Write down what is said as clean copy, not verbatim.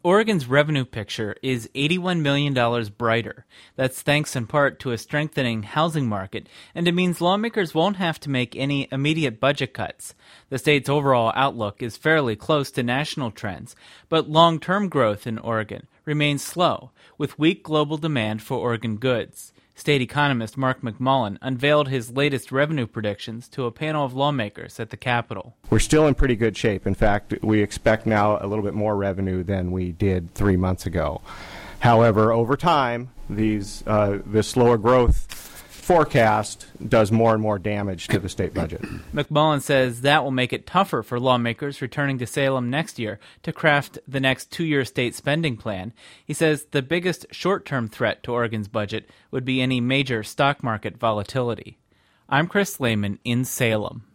Oregon's revenue picture is $81 million brighter. That's thanks in part to a strengthening housing market, and it means lawmakers won't have to make any immediate budget cuts. The state's overall outlook is fairly close to national trends, but long-term growth in Oregon remains slow, with weak global demand for Oregon goods. State economist Mark McMullen unveiled his latest revenue predictions to a panel of lawmakers at the Capitol. We're still in pretty good shape. In fact, we expect now a little bit more revenue than we did 3 months ago. However, over time, this slower growth forecast does more and more damage to the state budget. McMullen says that will make it tougher for lawmakers returning to Salem next year to craft the next 2-year state spending plan. He says the biggest short-term threat to Oregon's budget would be any major stock market volatility. I'm Chris Lehman in Salem.